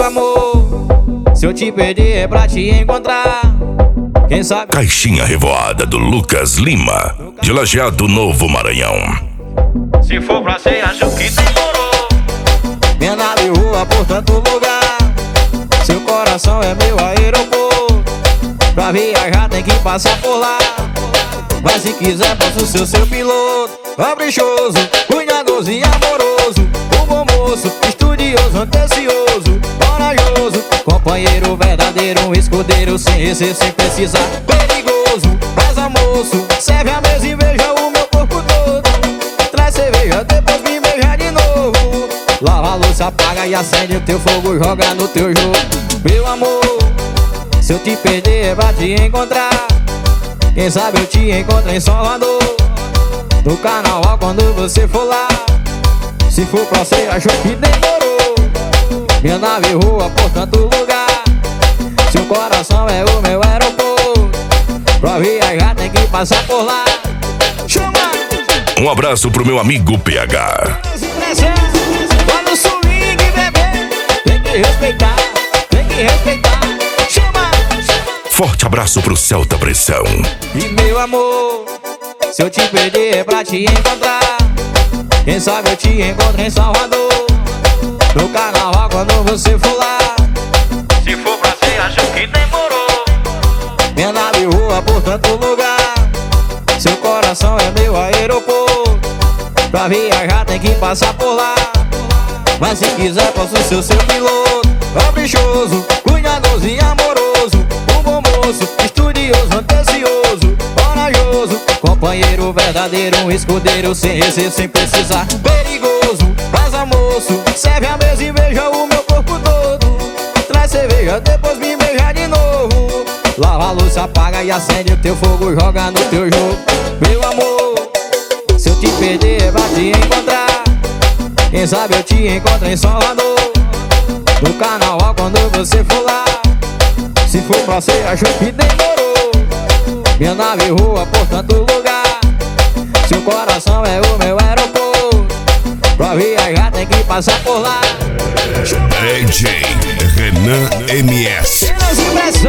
Meu amor, se eu te perder é pra te encontrar. Quem sabe... Caixinha Revoada do Lucas Lima, de Lajeado, Novo Maranhão. Se for pra ser, acho que demorou. Minha nave voa por tanto lugar. Seu coração é meu aeroporto. Pra viajar tem que passar por lá. Mas se quiser posso ser seu piloto. Caprichoso, cuidadoso e amoroso. Um bom moço, estudioso, atencioso, corajoso, companheiro verdadeiro, um escudeiro sem receio, sem precisar. Perigoso, mas moço, serve a mesa e beija o meu corpo todo. Traz cerveja, depois me beija de novo. Lava a louça, apaga e acende o teu fogo, joga no teu jogo. Meu amor, se eu te perder é pra te encontrar. Quem sabe eu te encontro em Salvador, no carnaval quando você for lá. Se for pra ser, acho que demorou. Minha nave voa por tanto lugar. Seu coração é o meu aeroporto. Pra viajar tem que passar por lá. Chama! Um abraço pro meu amigo PH. Olha o swing, bebê. Tem que respeitar, tem que respeitar. Chama! Forte abraço pro Celta Pressão. E meu amor, se eu te perder é pra te encontrar. Quem sabe eu te encontro em Salvador, no carnaval quando você for lá. Se for pra ser, acho que demorou. Minha nave voa por tanto lugar. Seu coração é meu aeroporto. Pra viajar tem que passar por lá. Mas se quiser posso ser seu piloto. Caprichoso, cuidadoso e amoroso. Um bom moço, estudioso, atencioso, corajoso, companheiro verdadeiro, um escudeiro sem receio, sem precisar. Perigoso, mas moço, serve a mesa e beija o meu corpo todo. Traz cerveja, depois me beija de novo. Lava a louça, apaga e acende o teu fogo, joga no teu jogo. Meu amor, se eu te perder é pra te encontrar. Quem sabe eu te encontro em Salvador, no carnaval quando você for lá. Se for pra ser, acho que demorou. Minha nave voa por tanto lugar. Seu coração é o meu aeroporto. Pra viajar tem que passar por lá. DJ Renan MS.